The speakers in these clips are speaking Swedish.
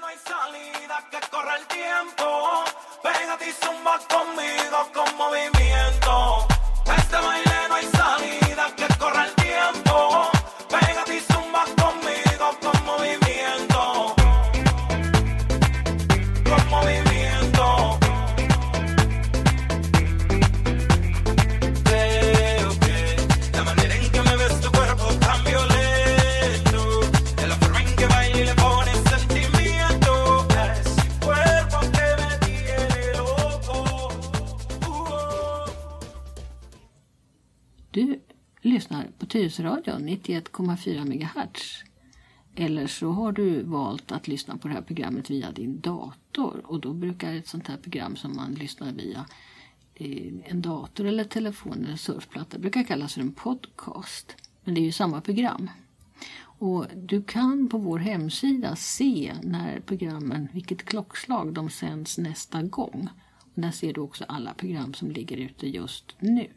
Du lyssnar på Tyresöradion 91,4 MHz. Eller så har du valt att lyssna på det här programmet via din dator. Och då brukar ett sånt här program som man lyssnar via en dator eller telefon eller surfplatta brukar kallas för en podcast. Men det är ju samma program. Och du kan på vår hemsida se när programmen, vilket klockslag de sänds nästa gång. Och där ser du också alla program som ligger ute just nu.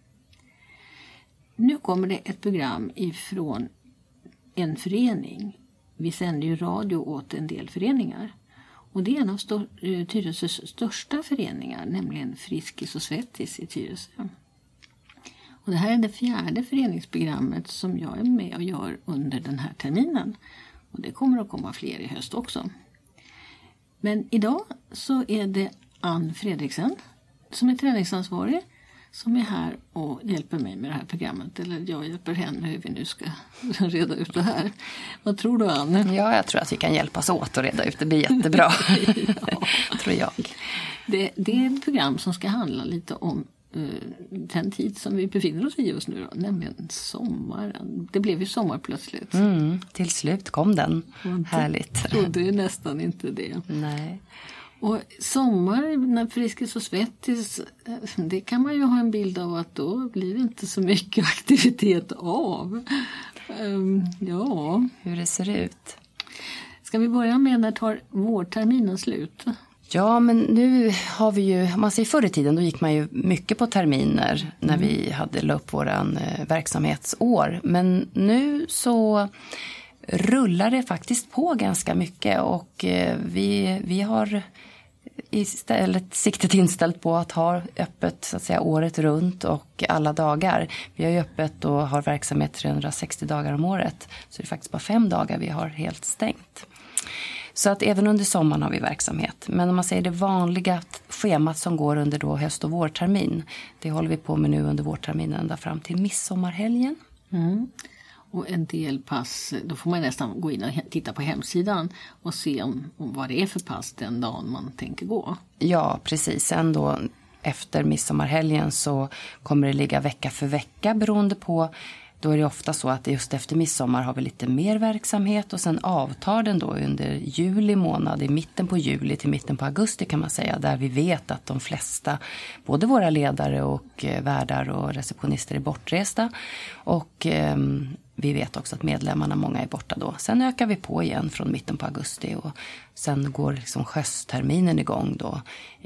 Nu kommer det ett program ifrån en förening. Vi sänder ju radio åt en del föreningar. Och det är en av Tyresös största föreningar, nämligen Friskis och Svettis i Tyresö. Och det här är det 4:e föreningsprogrammet som jag är med och gör under den här terminen. Och det kommer att komma fler i höst också. Men idag så är det Ann Fredriksen som är träningsansvarig som är här och hjälper mig med det här programmet. Eller jag hjälper henne hur vi nu ska reda ut det här. Vad tror du, Ann? Ja, jag tror att vi kan hjälpas åt att reda ut. Det blir jättebra, Ja. tror jag. Det är ett program som ska handla lite om den tid som vi befinner oss i just nu då, nämligen sommaren. Det blev ju sommar plötsligt. Till slut kom den. Härligt. Trodde ju nästan inte det. Nej. Och sommar, när Friskis och Svettis, det kan man ju ha en bild av att då blir det inte så mycket aktivitet av. Ja. Hur det ser ut. Ska vi börja med när tar vårterminen slut? Ja, men nu har vi ju, man säger förr i tiden, då gick man ju mycket på terminer när vi hade la upp våran verksamhetsår. Men nu så rullar det faktiskt på ganska mycket och vi har istället siktet inställt på att ha öppet så att säga året runt och alla dagar. Vi har ju öppet och har verksamhet 360 dagar om året, så det är faktiskt bara 5 dagar vi har helt stängt. Så att även under sommaren har vi verksamhet. Men om man säger det vanliga schemat som går under då höst- och vårtermin, det håller vi på med nu under vårterminen ända fram till midsommarhelgen. Och en del pass, då får man nästan gå in och titta på hemsidan och se om vad det är för pass den dagen man tänker gå. Ja, precis. Sen då efter midsommarhelgen så kommer det ligga vecka för vecka beroende på. Då är det ofta så att just efter midsommar har vi lite mer verksamhet och sen avtar den då under juli månad, i mitten på juli till mitten på augusti kan man säga, där vi vet att de flesta, både våra ledare och värdar och receptionister är bortresta och vi vet också att medlemmarna, många är borta då. Sen ökar vi på igen från mitten på augusti och sen går liksom höstterminen igång då.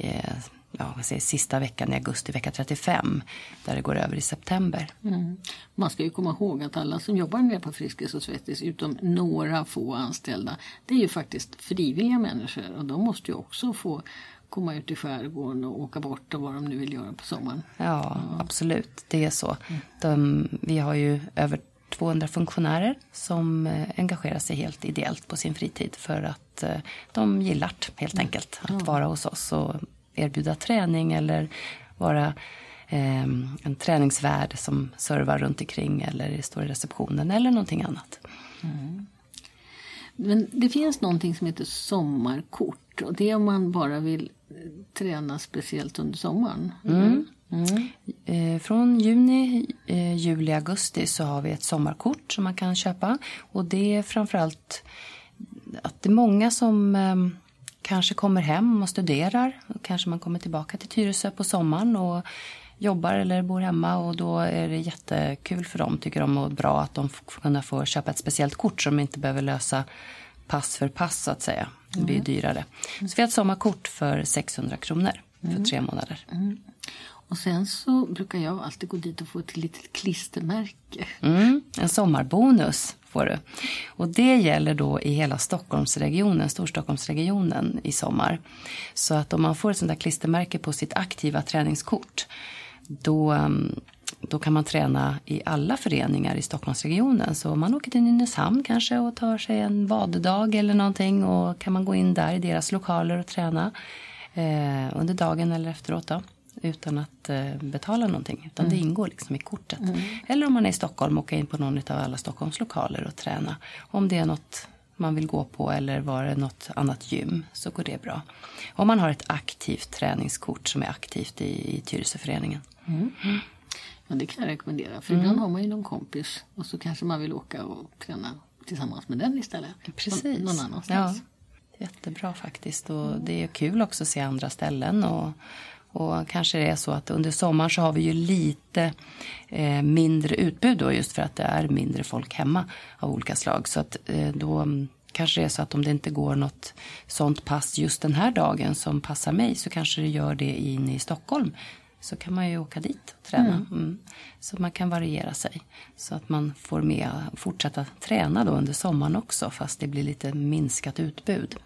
Sista veckan i augusti, vecka 35, där det går över i september. Man ska ju komma ihåg att alla som jobbar med på Friskis och Svettis, utom några få anställda, det är ju faktiskt frivilliga människor och de måste ju också få komma ut i skärgården och åka bort och vad de nu vill göra på sommaren. Ja, absolut, det är så. Vi har ju över 200 funktionärer som engagerar sig helt ideellt på sin fritid för att de gillar helt enkelt att vara hos oss och erbjuda träning eller vara en träningsvärd som servar runt omkring eller står i receptionen eller någonting annat. Men det finns någonting som heter sommarkort och det är om man bara vill träna speciellt under sommaren. Från juni, juli, augusti så har vi ett sommarkort som man kan köpa och det är framförallt att det är många som kanske kommer hem och studerar. Kanske man kommer tillbaka till Tyresö på sommaren och jobbar eller bor hemma. Och då är det jättekul för dem, tycker de, och bra att de kunna få köpa ett speciellt kort som inte behöver lösa pass för pass så att säga. Det blir dyrare. Så vi har ett sommarkort för 600 kronor för 3 månader. Och sen så brukar jag alltid gå dit och få ett litet klistermärke. En sommarbonus får du. Och det gäller då i hela Stockholmsregionen, Storstockholmsregionen i sommar. Så att om man får ett sånt där klistermärke på sitt aktiva träningskort, då kan man träna i alla föreningar i Stockholmsregionen. Så om man åker till Nynäshamn kanske och tar sig en vaddag eller någonting, och kan man gå in där i deras lokaler och träna under dagen eller efteråt då, utan att betala någonting, utan det ingår liksom i kortet. Eller om man är i Stockholm, åka in på någon av alla Stockholms lokaler och träna. Om det är något man vill gå på eller var det något annat gym, så går det bra. Om man har ett aktivt träningskort som är aktivt i Tyresöföreningen. Ja, det kan jag rekommendera. För ibland har man ju någon kompis och så kanske man vill åka och träna tillsammans med den istället. Precis. Någon annanstans. Ja, jättebra faktiskt. Och det är kul också att se andra ställen. Och kanske det är så att under sommaren så har vi ju lite mindre utbud då, just för att det är mindre folk hemma av olika slag. Så att då kanske det är så att om det inte går något sånt pass just den här dagen som passar mig, så kanske det gör det inne i Stockholm. Så kan man ju åka dit och träna. Så man kan variera sig. Så att man får med fortsätta träna då under sommaren också, fast det blir lite minskat utbud.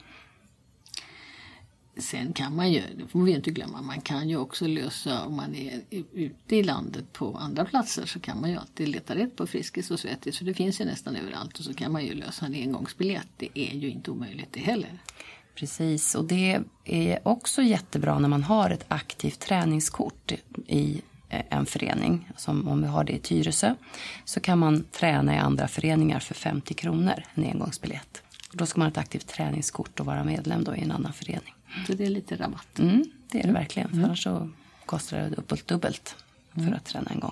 Sen kan man ju, det får vi inte glömma, man kan ju också lösa, om man är ute i landet på andra platser, så kan man ju alltid leta rätt på Friskis och Svettis, för det finns ju nästan överallt, och så kan man ju lösa en engångsbiljett. Det är ju inte omöjligt det heller. Precis, och det är också jättebra när man har ett aktivt träningskort i en förening. Som om vi har det i Tyresö, så kan man träna i andra föreningar för 50 kronor, en engångsbiljett. Då ska man ha ett aktivt träningskort och vara medlem då i en annan förening. Så det är lite rabatt. Det är det verkligen, för annars så kostar det dubbelt för att träna en gång.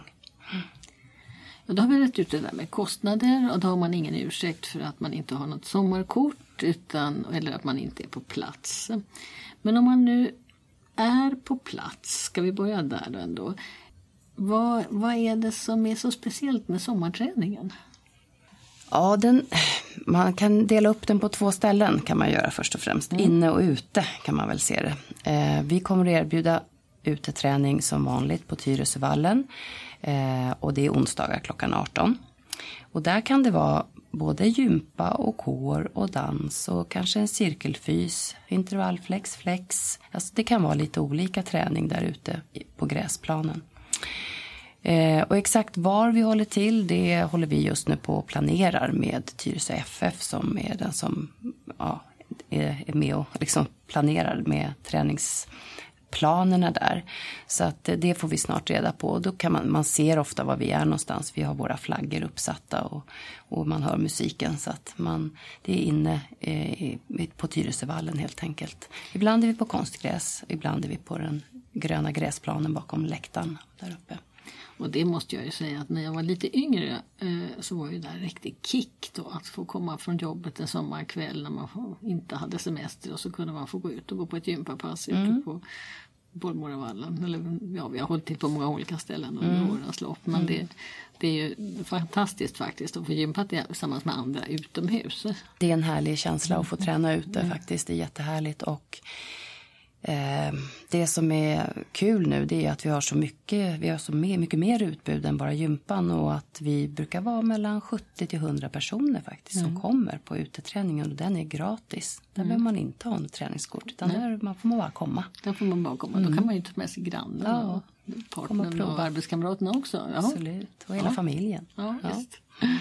Och då har vi rätt ut det där med kostnader, och då har man ingen ursäkt för att man inte har något sommarkort eller att man inte är på plats. Men om man nu är på plats, ska vi börja där då ändå. Vad är det som är så speciellt med sommarträningen? Ja, man kan dela upp den på 2 ställen kan man göra först och främst. Inne och ute kan man väl se det. Vi kommer att erbjuda uteträning som vanligt på Tyresövallen. Och det är onsdagar klockan 18. Och där kan det vara både gympa och kår och dans och kanske en cirkelfys, intervallflex. Alltså det kan vara lite olika träning där ute på gräsplanen. Och exakt var vi håller till, det håller vi just nu på och planerar med Tyresö FF, som är den som är med och liksom planerar med träningsplanerna där. Så att det får vi snart reda på. Och då kan man ser ofta var vi är någonstans. Vi har våra flaggor uppsatta och man hör musiken. Så att det är inne på Tyresövallen helt enkelt. Ibland är vi på konstgräs, ibland är vi på den gröna gräsplanen bakom läktaren där uppe. Och det måste jag ju säga att när jag var lite yngre så var ju det en riktig kick då, att få komma från jobbet en sommarkväll när man inte hade semester, och så kunde man få gå ut och gå på ett gympapass ute på Bollmoravallen. Eller ja, vi har hållit till på många olika ställen under årens lopp, men det är ju fantastiskt faktiskt att få gympa tillsammans med andra utomhus. Det är en härlig känsla att få träna ute faktiskt, det är jättehärligt. Och det som är kul nu, det är att vi har så mycket mer utbud än bara gympan, och att vi brukar vara mellan 70 till 100 personer faktiskt som kommer på uteträningen, och den är gratis. Där behöver man inte ha något träningskort, utan där får man bara komma. Där får man bara komma. Då kan man ju ta med sig grannen och partnern och arbetskamraterna också. Ja. Absolut, och hela familjen. Ja, visst.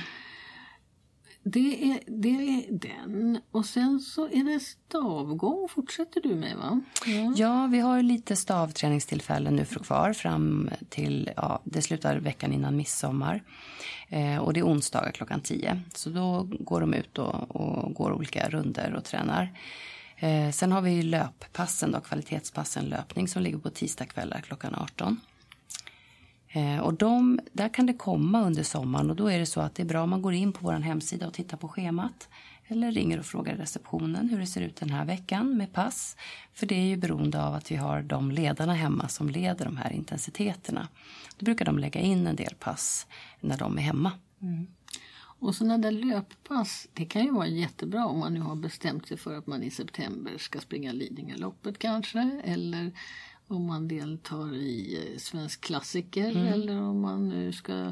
Det är den. Och sen så är det stavgång. Fortsätter du med, va? Ja, vi har lite stavträningstillfällen nu kvar fram till, det slutar veckan innan midsommar. Och det är onsdagar klockan 10. Så då går de ut och går olika runder och tränar. Sen har vi löppassen då, kvalitetspassen löpning, som ligger på tisdagskvällar klockan 18. Och där kan det komma under sommaren, och då är det så att det är bra om man går in på vår hemsida och tittar på schemat, eller ringer och frågar receptionen hur det ser ut den här veckan med pass. För det är ju beroende av att vi har de ledarna hemma som leder de här intensiteterna. Då brukar de lägga in en del pass när de är hemma. Och sådana där löppass, det kan ju vara jättebra om man nu har bestämt sig för att man i september ska springa Lidingöloppet kanske, eller om man deltar i svensk klassiker, eller om man nu ska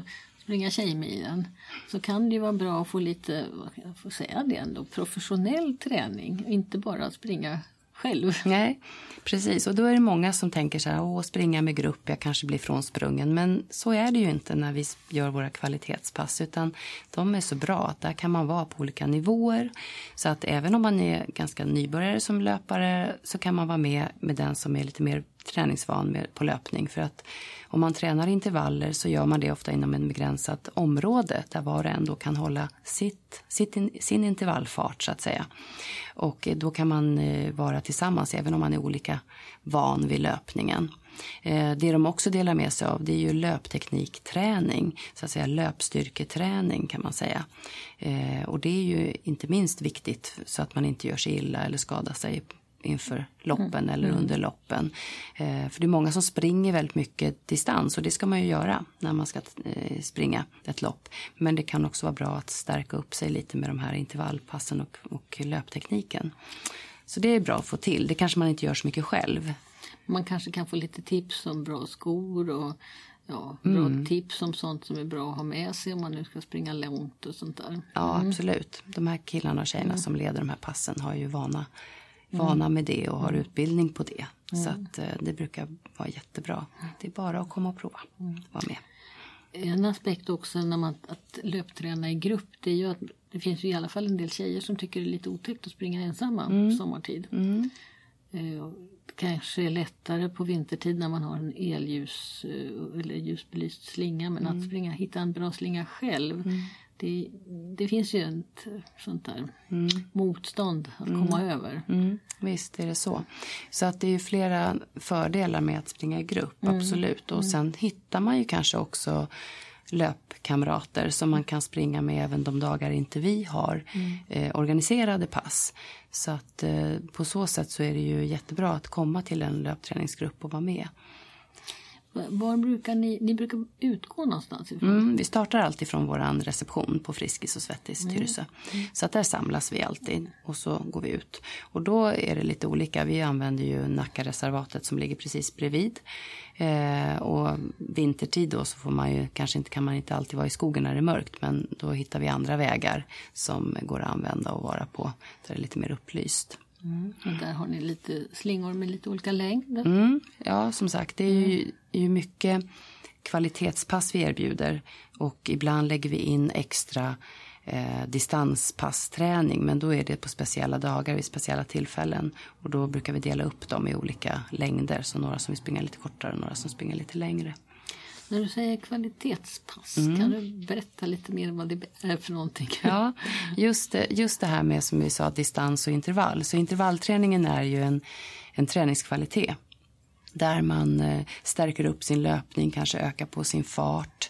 springa Tjejmilen, så kan det ju vara bra att få lite, jag får säga det ändå, professionell träning. Inte bara springa själv. Nej, precis. Och då är det många som tänker så här, springa med grupp, jag kanske blir frånsprungen. Men så är det ju inte när vi gör våra kvalitetspass, utan de är så bra att där kan man vara på olika nivåer. Så att även om man är ganska nybörjare som löpare så kan man vara med den som är lite mer träningsvan på löpning. För att om man tränar intervaller så gör man det ofta inom en begränsat område där var och en då kan hålla sin intervallfart så att säga. Och då kan man vara tillsammans även om man är olika van vid löpningen. Det de också delar med sig av, det är ju löpteknikträning, så att säga löpstyrketräning kan man säga. Och det är ju inte minst viktigt så att man inte gör sig illa eller skadar sig inför loppen eller under loppen. För det är många som springer väldigt mycket distans och det ska man ju göra när man ska springa ett lopp. Men det kan också vara bra att stärka upp sig lite med de här intervallpassen och löptekniken. Så det är bra att få till. Det kanske man inte gör så mycket själv. Man kanske kan få lite tips om bra skor och bra tips om sånt som är bra att ha med sig om man nu ska springa långt och sånt där. Ja, absolut. De här killarna och tjejerna som leder de här passen har ju vana med det och har utbildning på det. Så att det brukar vara jättebra. Det är bara att komma och prova. Vara med. En aspekt också när man att löpträna i grupp, det är ju att det finns ju i alla fall en del tjejer som tycker det är lite otäckt att springa ensamma sommartid. Kanske är lättare på vintertid när man har en elljus eller ljusbelyst slinga, men att hitta en bra slinga själv. Det finns ju ett sånt där motstånd att komma över. Visst är det så. Så att det är ju flera fördelar med att springa i grupp, absolut. Och sen hittar man ju kanske också löpkamrater som man kan springa med även de dagar inte vi har organiserade pass. Så att på så sätt så är det ju jättebra att komma till en löpträningsgrupp och vara med. Var brukar ni brukar utgå någonstans ifrån? Vi startar alltid från våran reception på Friskis och Svettis Tyresö. Så att där samlas vi alltid och så går vi ut. Och då är det lite olika. Vi använder ju Nackareservatet som ligger precis bredvid. Och vintertid då så får man ju, kan man inte alltid vara i skogen när det är mörkt. Men då hittar vi andra vägar som går att använda och vara på. Där det är lite mer upplyst. Och där har ni lite slingor med lite olika längd. Ja, som sagt, det är ju mycket kvalitetspass vi erbjuder. Och ibland lägger vi in extra distanspassträning. Men då är det på speciella dagar vid speciella tillfällen. Och då brukar vi dela upp dem i olika längder. Så några som vill springa lite kortare och några som springer lite längre. När du säger kvalitetspass, kan du berätta lite mer vad det är för någonting? Ja, just det här med som vi sa, distans och intervall. Så intervallträningen är ju en träningskvalitet. Där man stärker upp sin löpning, kanske ökar på sin fart.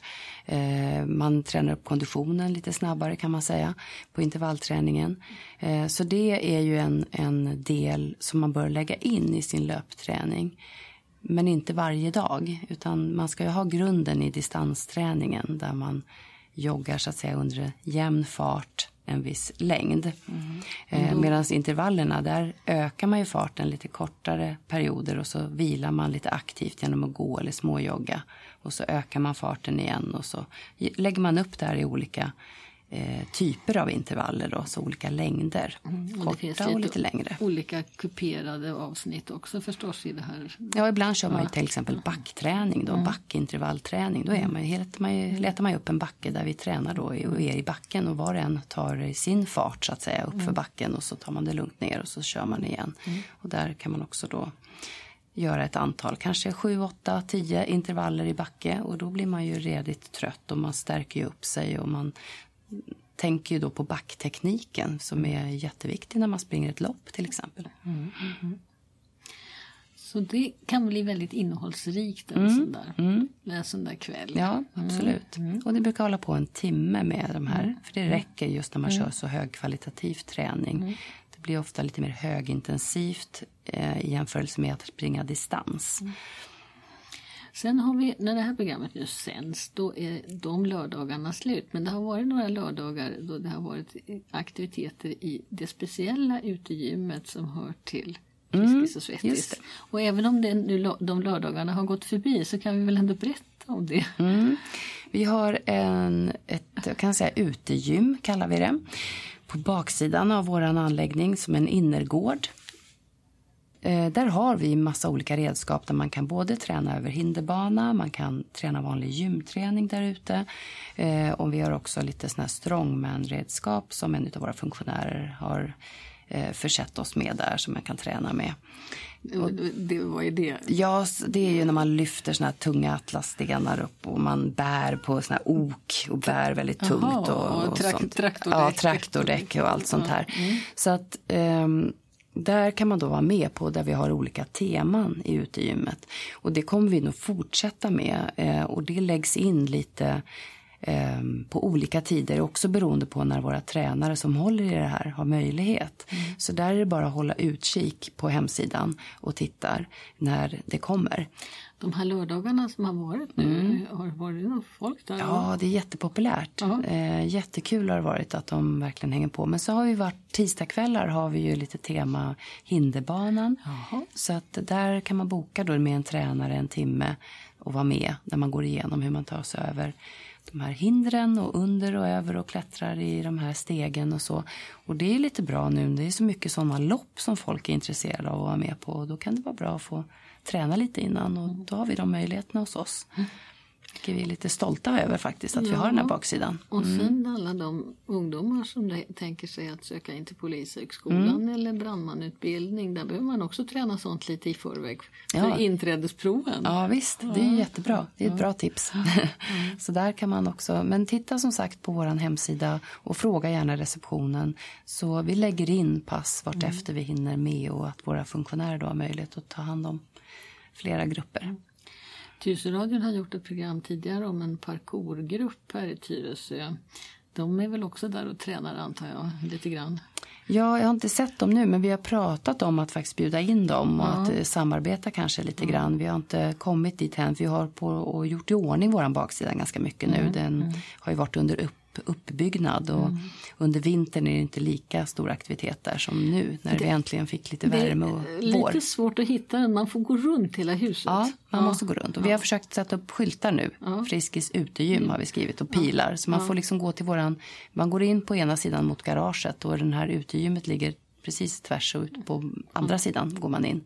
Man tränar upp konditionen lite snabbare kan man säga på intervallträningen. Så det är ju en del som man bör lägga in i sin löpträning. Men inte varje dag, utan man ska ju ha grunden i distansträningen där man joggar så att säga under jämn fart en viss längd. Medan intervallerna, där ökar man ju farten lite kortare perioder och så vilar man lite aktivt genom att gå eller småjogga. Och så ökar man farten igen och så lägger man upp där i olika typer av intervaller då, så olika längder. Korta och lite längre. Olika kuperade avsnitt också förstås i det här. Ja, ibland kör man ju till exempel backträning då, backintervallträning. Då letar man upp en backe där vi tränar då och är i backen och var och en tar sin fart så att säga upp för backen och så tar man det lugnt ner och så kör man igen. Och där kan man också då göra ett antal, kanske 7, 8, 10 intervaller i backe och då blir man ju redigt trött och man stärker ju upp sig och man tänker ju då på backtekniken som är jätteviktig när man springer ett lopp till exempel. Så det kan bli väldigt innehållsrikt en sån där kväll. Ja, absolut. Och det brukar hålla på en timme med de här. För det räcker just när man kör så högkvalitativ träning. Det blir ofta lite mer högintensivt i jämförelse med att springa distans. Sen har vi, när det här programmet nu sänds, då är de lördagarna slut. Men det har varit några lördagar då det har varit aktiviteter i det speciella utegymmet som hör till Friskis och Svettis. Och även om de lördagarna har gått förbi så kan vi väl ändå berätta om det. Vi har jag kan säga utegym kallar vi det. På baksidan av våran anläggning som en innergård. Där har vi massa olika redskap där man kan både träna över hinderbana, man kan träna vanlig gymträning där ute. Och vi har också lite såna här strongman-redskap som en av våra funktionärer har försett oss med där som man kan träna med. Vad är det? Ja, det är ju när man lyfter såna här tunga atlasstenar upp och man bär på såna här ok och bär väldigt tungt. Och traktordäck. Ja, traktordäck och allt sånt här. Så att där kan man då vara med på där vi har olika teman i utegymmet. Och det kommer vi nog fortsätta med och det läggs in lite på olika tider också beroende på när våra tränare som håller i det här har möjlighet. Så där är det bara att hålla utkik på hemsidan och tittar när det kommer. De här lördagarna som har varit nu, har det varit någon folk där? Ja, det är jättepopulärt. Jättekul har det varit att de verkligen hänger på. Men så har vi varit tisdagskvällar har vi ju lite tema hinderbanan. Så att där kan man boka då med en tränare en timme och vara med när man går igenom hur man tar sig över de här hindren och under och över och klättrar i de här stegen och så. Och det är lite bra nu. Det är så mycket sådana lopp som folk är intresserade av att vara med på. Och då kan det vara bra att få träna lite innan och då har vi de möjligheterna hos oss. Det är vi lite stolta över faktiskt att vi har den här baksidan. Och sen alla de ungdomar som tänker sig att söka in till polishögskolan eller brandmanutbildning, där behöver man också träna sånt lite i förväg för inträdesproven. Ja visst, det är jättebra. Det är ett bra tips. Så där kan man också, men titta som sagt på våran hemsida och fråga gärna receptionen. Så vi lägger in pass vart efter vi hinner med och att våra funktionärer då har möjlighet att ta hand om flera grupper. Tyresöradion har gjort ett program tidigare om en parkourgrupp här i Tyresö. De är väl också där och tränar antar jag lite grann. Ja, jag har inte sett dem nu men vi har pratat om att faktiskt bjuda in dem och att samarbeta kanske lite grann. Vi har inte kommit dit än. Vi har och gjort i ordning våran baksida ganska mycket nu. Den har ju varit under uppbyggnad och under vintern är det inte lika stor aktivitet där som nu när vi äntligen fick lite värme och vår. Det är lite svårt att hitta den, man får gå runt hela huset. Ja, man måste gå runt och vi har försökt sätta upp skyltar nu. Friskis utegym har vi skrivit och pilar så man får liksom gå till man går in på ena sidan mot garaget och den här utegymmet ligger precis tvärs och ut på andra sidan går man in.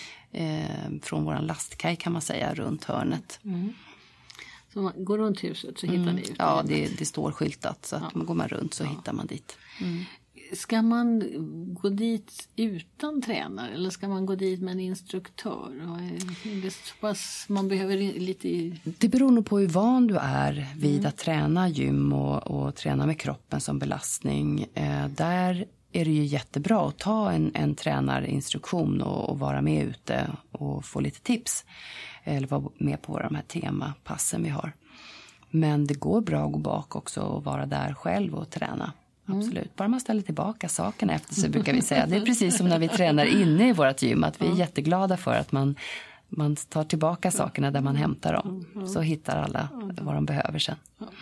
Från våran lastkaj kan man säga runt hörnet. Så om man går runt huset så hittar ni ut. Ja, det står skyltat så att går man runt så hittar man dit. Ska man gå dit utan tränare eller ska man gå dit med en instruktör? Det är så pass, man behöver lite... Det beror nog på hur van du är vid att träna gym och träna med kroppen som belastning. Där är det ju jättebra att ta en tränarinstruktion och vara med ute och få lite tips. Eller vara med på de här temapassen vi har. Men det går bra att gå bak också och vara där själv och träna. Absolut. Bara man ställer tillbaka sakerna efter sig brukar vi säga. Det är precis som när vi tränar inne i vårt gym. Att vi är jätteglada för att man tar tillbaka sakerna där man hämtar dem. Så hittar alla vad de behöver sen.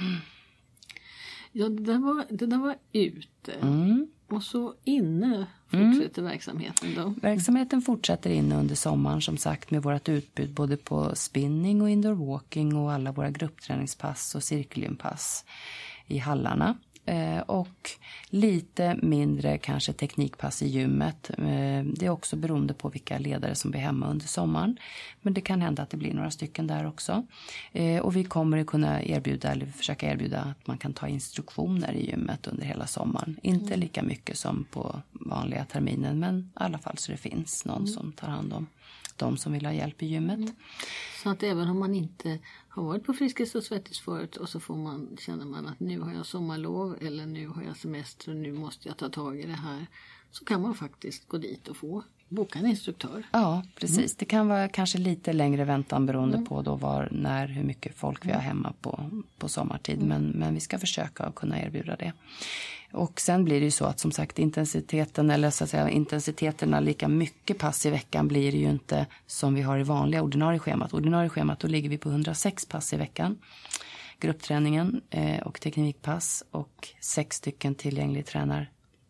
Ja, det där var ute. Och så inne fortsätter verksamheten då? Verksamheten fortsätter inne under sommaren som sagt med vårt utbud både på spinning och indoor walking och alla våra gruppträningspass och cirkelgympass i hallarna. Och lite mindre kanske teknikpass i gymmet. Det är också beroende på vilka ledare som blir hemma under sommaren. Men det kan hända att det blir några stycken där också. Och vi kommer att kunna försöka erbjuda att man kan ta instruktioner i gymmet under hela sommaren. Inte lika mycket som på vanliga terminen men i alla fall så det finns någon som tar hand om de som vill ha hjälp i gymmet. Så att även om man inte har varit på Friskis och Svettis förut och så känner man att nu har jag sommarlov eller nu har jag semester och nu måste jag ta tag i det här. Så kan man faktiskt gå dit och få boka en instruktör. Ja, precis. Det kan vara kanske lite längre väntan beroende på då hur mycket folk vi har hemma på sommartid. Men vi ska försöka kunna erbjuda det. Och sen blir det ju så att som sagt intensiteterna lika mycket pass i veckan blir det ju inte som vi har i vanliga ordinarie schemat. Ordinarie schemat då ligger vi på 106 pass i veckan. Gruppträningen och teknikpass och 6 stycken tillgänglig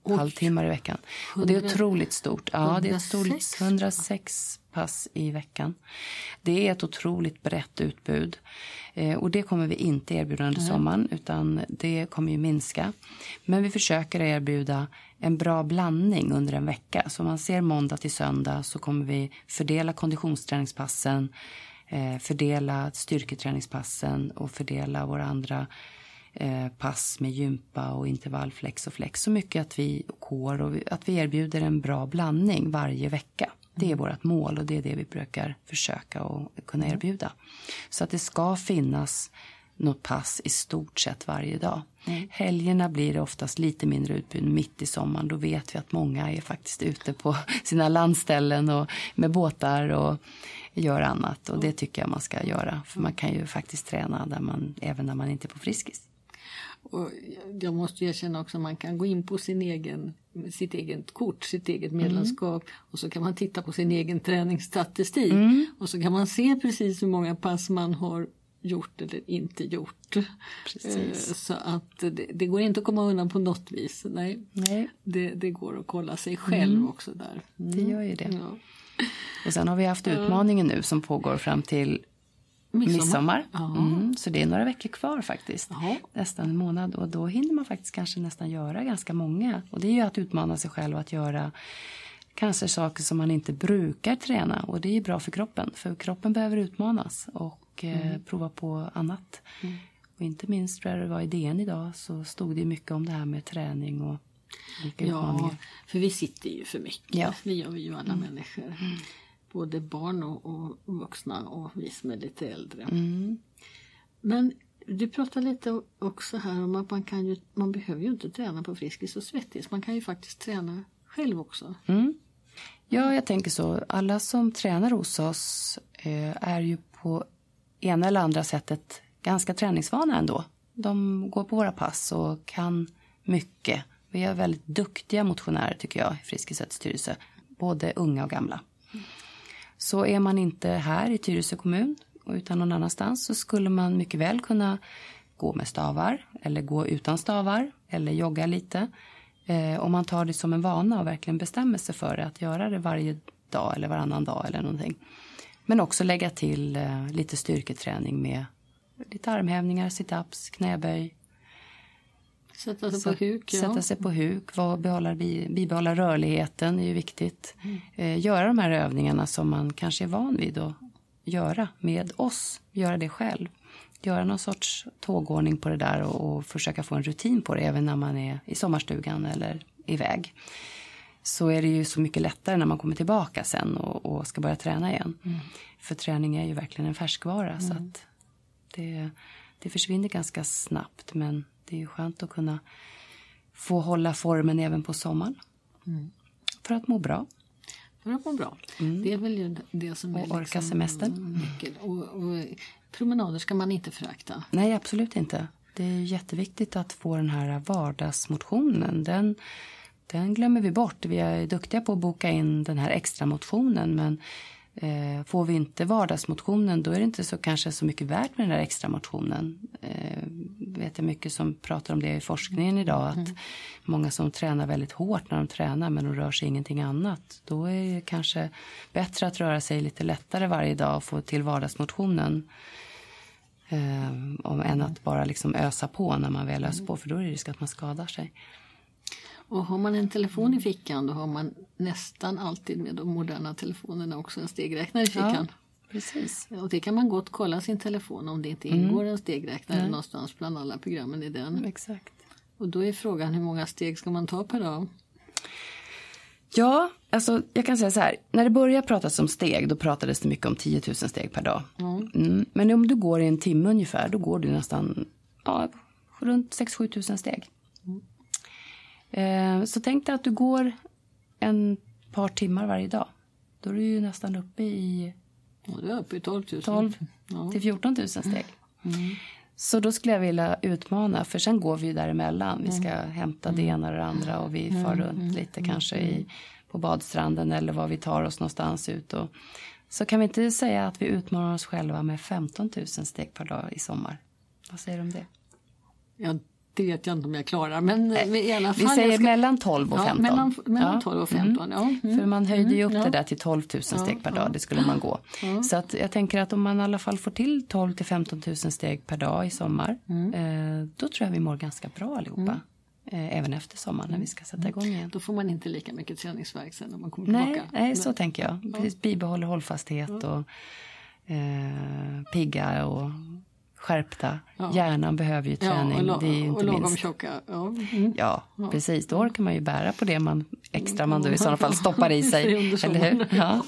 halvtimmar i veckan. Och det är otroligt stort. Ja, det är otroligt. 106 pass i veckan. Det är ett otroligt brett utbud. Och det kommer vi inte erbjuda under sommaren, utan det kommer ju minska. Men vi försöker erbjuda en bra blandning under en vecka. Så om man ser måndag till söndag så kommer vi fördela konditionsträningspassen, fördela styrketräningspassen och fördela våra andra pass med gympa och intervallflex och flex. Så mycket att vi erbjuder en bra blandning varje vecka. Det är vårt mål och det är det vi brukar försöka och kunna erbjuda. Så att det ska finnas något pass i stort sett varje dag. Helgerna blir det oftast lite mindre utbud mitt i sommaren. Då vet vi att många är faktiskt ute på sina landställen och med båtar och gör annat. Och det tycker jag man ska göra. För man kan ju faktiskt träna även när man inte är på Friskis. Och jag måste erkänna också att man kan gå in på sitt eget kort, sitt eget medlemskap och så kan man titta på sin egen träningsstatistik och så kan man se precis hur många pass man har gjort eller inte gjort. Precis. Så att det går inte att komma undan på något vis. Nej. Det går att kolla sig själv också där. Det gör ju det. Ja. Och sen har vi haft utmaningen nu som pågår fram till midsommar. Så det är några veckor kvar faktiskt. Nästan en månad. Och då hinner man faktiskt kanske nästan göra ganska många. Och det är ju att utmana sig själv att göra kanske saker som man inte brukar träna. Och det är bra för kroppen. För kroppen behöver utmanas och prova på annat. Och inte minst när det var i DN idag så stod det mycket om det här med träning och olika utmaningar. För vi sitter ju för mycket. Ja. Det gör vi ju alla människor. Både barn och vuxna och vi som är lite äldre. Men du pratar lite också här om att man behöver ju inte träna på Friskis och Svettis. Man kan ju faktiskt träna själv också. Ja, jag tänker så. Alla som tränar hos oss är ju på ena eller andra sättet ganska träningsvana ändå. De går på våra pass och kan mycket. Vi är väldigt duktiga motionärer tycker jag i Friskis styrelse. Både unga och gamla. Så är man inte här i Tyresö kommun utan någon annanstans så skulle man mycket väl kunna gå med stavar eller gå utan stavar eller jogga lite. Om man tar det som en vana och verkligen bestämmer sig för att göra det varje dag eller varannan dag eller någonting. Men också lägga till lite styrketräning med lite armhävningar, sit-ups, knäböj. Sätta sig på huk. Sätta sig på huk, bibehålla rörligheten är ju viktigt. Göra de här övningarna som man kanske är van vid att göra med oss. Göra det själv. Göra någon sorts tågordning på det där och försöka få en rutin på det även när man är i sommarstugan eller iväg. Så är det ju så mycket lättare när man kommer tillbaka sen och ska börja träna igen. För träning är ju verkligen en färskvara så att det försvinner ganska snabbt men det är ju skönt att kunna få hålla formen även på sommaren. För att må bra. För att må bra. Det är väl ju det som är och orka semestern. Och promenader ska man inte förakta. Nej, absolut inte. Det är jätteviktigt att få den här vardagsmotionen. Den glömmer vi bort. Vi är duktiga på att boka in den här extra motionen men får vi inte vardagsmotionen då är det inte kanske så mycket värt med den där extra motionen. Vet jag mycket som pratar om det i forskningen idag att många som tränar väldigt hårt när de tränar men de rör sig ingenting annat. Då är det kanske bättre att röra sig lite lättare varje dag och få till vardagsmotionen än att bara liksom ösa på när man väl öser på för då är det risk att man skadar sig. Och har man en telefon i fickan då har man nästan alltid med de moderna telefonerna också en stegräknare i fickan. Ja, precis. Och det kan man gott kolla sin telefon om det inte ingår en stegräknare någonstans bland alla programmen i den. Exakt. Och då är frågan hur många steg ska man ta per dag? Ja, alltså jag kan säga så här. När det började pratas om steg då pratades det mycket om 10 000 steg per dag. Men om du går i en timme ungefär då går du nästan runt 6-7 000 steg. Så tänk dig att du går en par timmar varje dag. Då är du ju nästan uppe i... Ja, du är uppe i 12 000. 12 till 14 000 steg. Så då skulle jag vilja utmana. För sen går vi ju däremellan. Vi ska hämta det ena och det andra. Och vi far runt lite kanske på badstranden. Eller var vi tar oss någonstans ut. Så kan vi inte säga att vi utmanar oss själva med 15 000 steg per dag i sommar. Vad säger du om det? Ja, det vet jag inte om jag klarar. Men i alla fall, vi säger mellan 12 och 15. Mellan 12 och 15, För man höjde ju upp det där till 12 000 steg per dag, det skulle man gå. Så att jag tänker att om man i alla fall får till 12 till 15 000 steg per dag i sommar, då tror jag vi mår ganska bra allihopa. Även efter sommaren när vi ska sätta igång igen. Då får man inte lika mycket träningsvärk sen när man kommer tillbaka. Nej, så tänker jag. Precis, bibehåller hållfasthet och pigga och skärpta. Hjärnan behöver ju träning. Ja, och, det är ju inte lagom minst. Tjocka. Ja, precis. Då orkar man ju bära på det man extra man då i sådana fall stoppar i sig. Eller hur? Ja.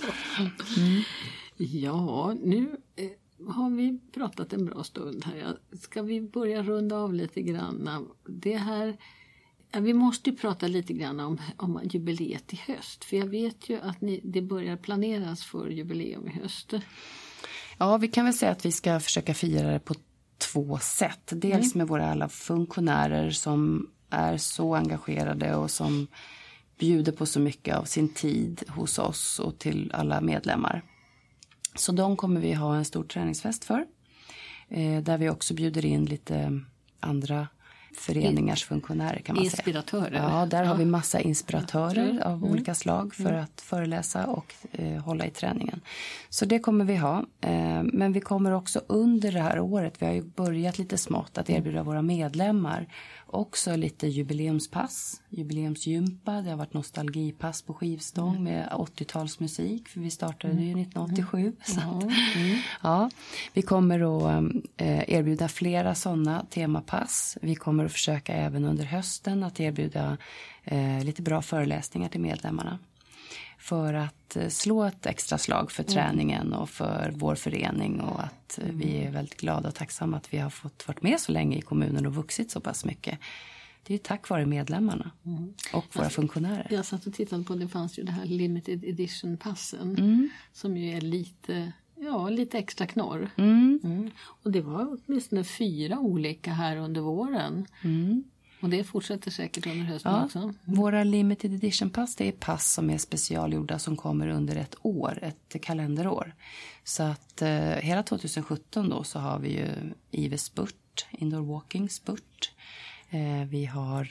Ja, nu har vi pratat en bra stund här. Ska vi börja runda av lite grann? Det här, vi måste ju prata lite grann om jubileet i höst. För jag vet ju att det börjar planeras för jubileum i höst. Ja, vi kan väl säga att vi ska försöka fira det på 2 sätt. Dels med våra alla funktionärer som är så engagerade och som bjuder på så mycket av sin tid hos oss och till alla medlemmar. Så de kommer vi ha en stor träningsfest för. Där vi också bjuder in lite andra föreningars funktionärer kan man säga. Inspiratörer. Ja, där har vi massa inspiratörer av olika slag för att föreläsa och hålla i träningen. Så det kommer vi ha. Men vi kommer också under det här året, vi har ju börjat lite smått att erbjuda våra medlemmar också lite jubileumspass, jubileumsgympa. Det har varit nostalgipass på skivstång med 80-talsmusik för vi startade ju 1987. Ja, vi kommer att erbjuda flera sådana temapass. Vi kommer att försöka även under hösten att erbjuda lite bra föreläsningar till medlemmarna. För att slå ett extra slag för träningen och för vår förening och att vi är väldigt glada och tacksamma att vi har fått varit med så länge i kommunen och vuxit så pass mycket. Det är ju tack vare medlemmarna och våra funktionärer. Jag satt och tittade på, det fanns ju det här limited edition passen som ju är lite extra knorr. Och det var åtminstone 4 olika här under våren. Och det fortsätter säkert under hösten också. Våra limited edition pass, det är pass som är specialgjorda som kommer under ett år, ett kalenderår. Så att hela 2017 då så har vi ju IV Spurt, indoor walking spurt. Vi har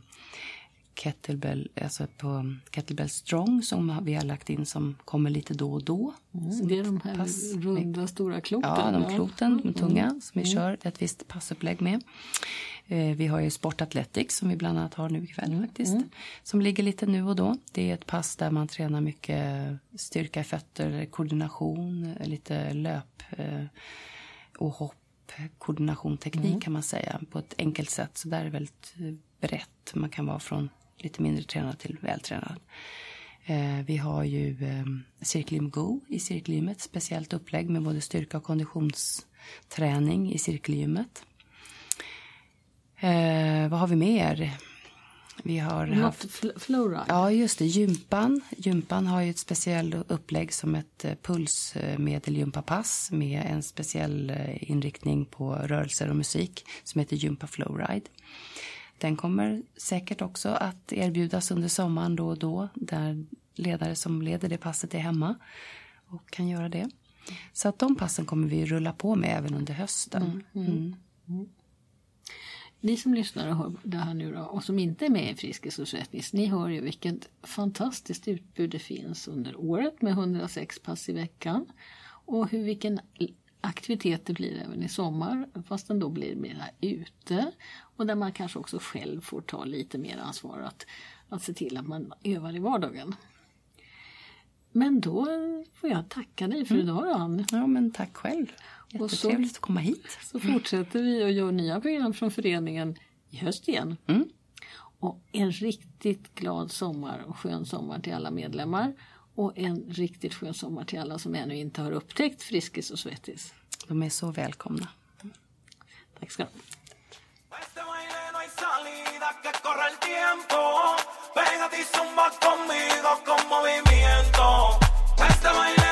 kettlebell, alltså på kettlebell strong som vi har lagt in som kommer lite då och då. Det är de här runda stora kloten. Ja, de kloten med tunga som vi kör ett visst passupplägg med. Vi har ju Sport Athletics som vi bland annat har nu ikväll faktiskt. Som ligger lite nu och då. Det är ett pass där man tränar mycket styrka i fötter, koordination, lite löp och hopp, koordination, teknik kan man säga på ett enkelt sätt. Så där är det väldigt brett. Man kan vara från lite mindre tränad till vältränad. Vi har ju Cirkelgym Go i cirkelgymmet. Speciellt upplägg med både styrka och konditionsträning i cirkelgymmet. Vad har vi mer? Vi har haft Flowride. Ja, just det. Gympan har ju ett speciellt upplägg som ett pulsmedelgympapass med en speciell inriktning på rörelser och musik som heter Gympa Flowride. Den kommer säkert också att erbjudas under sommaren då och då där ledare som leder det passet är hemma och kan göra det. Så att de passen kommer vi rulla på med även under hösten. Ni som lyssnar och hör det här nu då, och som inte är med i Friskis och Svettis, ni hör ju vilket fantastiskt utbud det finns under året med 106 pass i veckan. Och vilken aktivitet det blir även i sommar, fast den då blir mer ute. Och där man kanske också själv får ta lite mer ansvar att se till att man övar i vardagen. Men då får jag tacka dig för idag, Ann. Ja, men tack själv. Jättetrevligt att komma hit. Så fortsätter vi och gör nya program från föreningen i höst igen. Och en riktigt glad sommar och skön sommar till alla medlemmar. Och en riktigt skön sommar till alla som ännu inte har upptäckt Friskis och Svettis. De är så välkomna. Tack ska du ha.